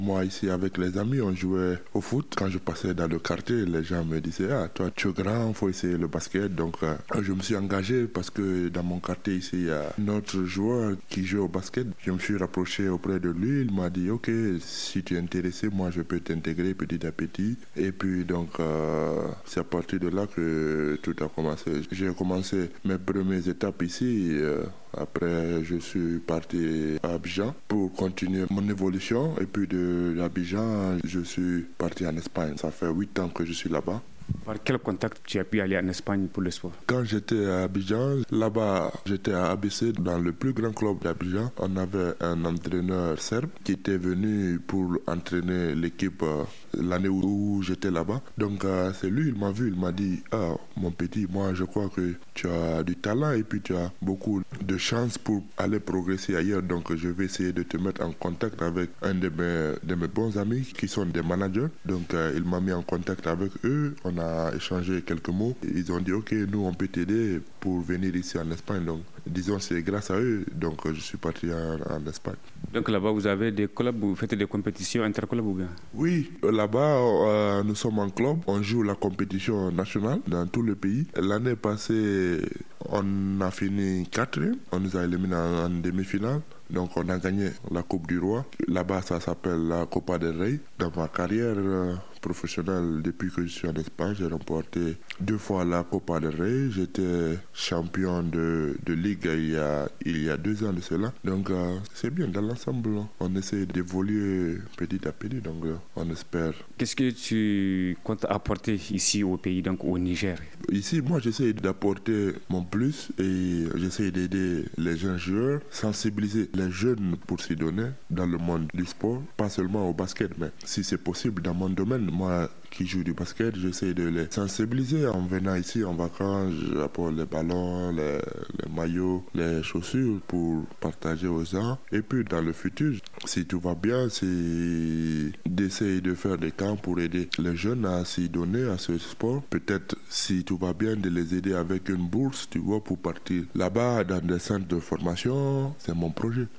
Moi, ici, avec les amis, on jouait au foot. Quand je passais dans le quartier, les gens me disaient « Ah, toi, tu es grand, il faut essayer le basket. » Donc, je me suis engagé parce que dans mon quartier, ici, il y a un autre joueur qui joue au basket. Je me suis rapproché auprès de lui. Il m'a dit « Ok, si tu es intéressé, moi, je peux t'intégrer petit à petit. » Et puis, donc, c'est à partir de là que tout a commencé. J'ai commencé mes premières étapes ici. Après, je suis parti à Abidjan pour continuer mon évolution. Et puis de Abidjan, je suis parti en Espagne. Ça fait 8 ans que je suis là-bas. Par quel contact tu as pu aller en Espagne pour le sport? Quand j'étais à Abidjan, là-bas, j'étais à ABC, dans le plus grand club d'Abidjan. On avait un entraîneur serbe qui était venu pour entraîner l'équipe l'année où j'étais là-bas. Donc, c'est lui, il m'a vu, il m'a dit « Ah, mon petit, moi, je crois que tu as du talent et puis tu as beaucoup de chances pour aller progresser ailleurs. Donc, je vais essayer de te mettre en contact avec un de mes bons amis qui sont des managers. » Donc, il m'a mis en contact avec eux. On a échangé quelques mots. Ils ont dit, OK, nous, on peut t'aider pour venir ici en Espagne. Donc, disons, c'est grâce à eux. Donc, je suis parti en Espagne. Donc, là-bas, vous avez des clubs, vous faites des compétitions interclubs ou bien? Oui, là-bas, nous sommes en club. On joue la compétition nationale dans tout le pays. L'année passée, on a fini 4e. On nous a éliminés en demi-finale. Donc, on a gagné la Coupe du Roi. Là-bas, ça s'appelle la Copa del Rey. Dans ma carrière professionnelle, depuis que je suis en Espagne, j'ai remporté 2 fois la Copa del Rey. J'étais champion de Ligue il y a 2 ans de cela. Donc, c'est bien. Dans l'ensemble, on essaie d'évoluer petit à petit. Donc, on espère. Qu'est-ce que tu comptes apporter ici au pays, donc au Niger? Ici, moi, j'essaie d'apporter mon plus et j'essaie d'aider les jeunes joueurs, sensibiliser les jeunes pour s'y donner dans le monde du sport, pas seulement au basket, mais si c'est possible dans mon domaine, moi qui joue du basket, j'essaie de les sensibiliser en venant ici en vacances, j'apporte les ballons, les maillots, les chaussures pour partager aux gens. Et puis dans le futur, si tout va bien, c'est d'essayer de faire des camps pour aider les jeunes à s'y donner à ce sport. Peut-être si tout va bien, de les aider avec une bourse, tu vois, pour partir là-bas dans des centres de formation. C'est mon projet.